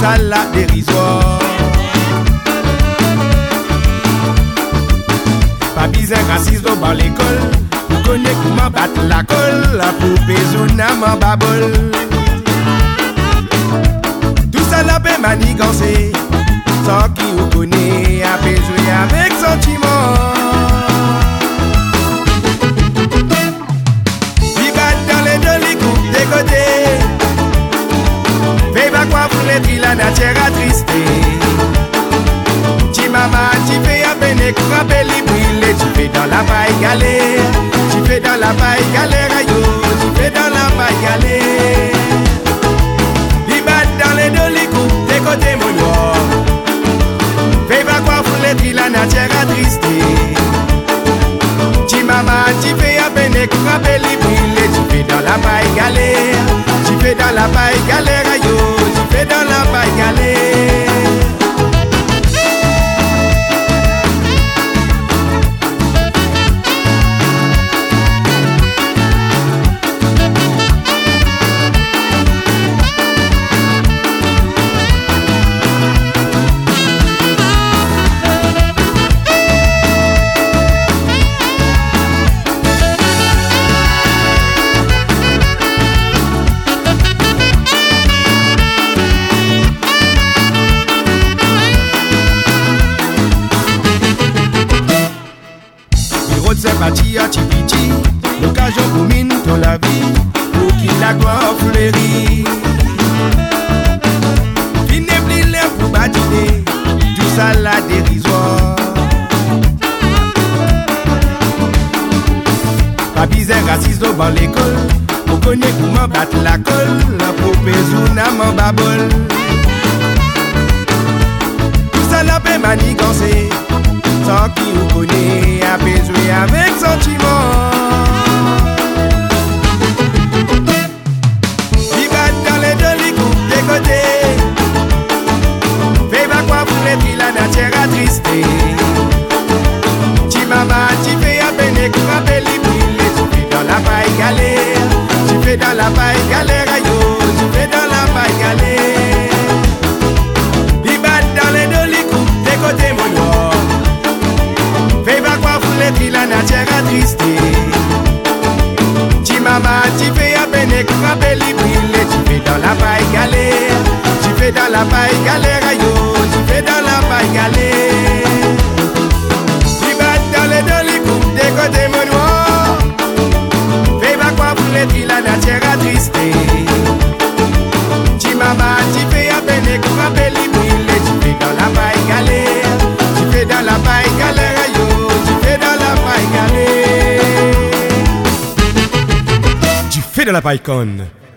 ça là dérisoire. Pas besoin raciste dans l'école, vous connaissez comment battre la colle, la poupée zone à ma babole. Tout ça là peut manigancer, sans qui vous connaît, à jouer avec sentiment. La nature attristé. Tu maman, tu fais à peine frapper les brûlés. Tu fais dans la paille galère. Tu fais dans la paille galère, aïe. Tu fais dans la paille galère. Ils battent dans les deux les coups, des côtés mon noir. Fais pas quoi pour les la nature attristé. Tu maman, tu fais à peine frapper les brûlés. Tu fais dans la paille galère. Tu fais dans la paille galère, aïe. Fais dans la paille galère. C'est parti à Tipiti, l'occasion pour mine dans la vie, pour qu'il la gloire fleurit. Fini plus l'air pour badiner, tout ça là dérisoire. Pas bizarre raciste dans l'école, on connaît comment battre la colle, la poupée zone à ma babole. Tout ça là peut manigancer. Sans qui vous connaît, à jouer avec sentiment. Il va dans les deux les coups des côtés. Fais pas quoi pour les la nature attristé. Tu maman, tu fais à peine frapper les brûlés. Tu fais dans la paille galère. Tu fais dans la paille galère, aïe. Tu fais dans la paille galère. Il va dans les deux les coups des côtés, mon noir. La nature attristé. Tu maman, tu fais à peine frapper les brûlés. Tu fais dans la paille galère. Tu fais dans la paille galère, aïe. Tu fais dans la paille galère. Tu vas dans les deux les coups des côtés mon noir. Fais pas quoi pour les la nature attristé. Tu maman, tu fais à peine frapper les brûlés. Tu fais dans la paille galère. Tu fais dans la paille galère, aïe. Tu fais de la paille conne.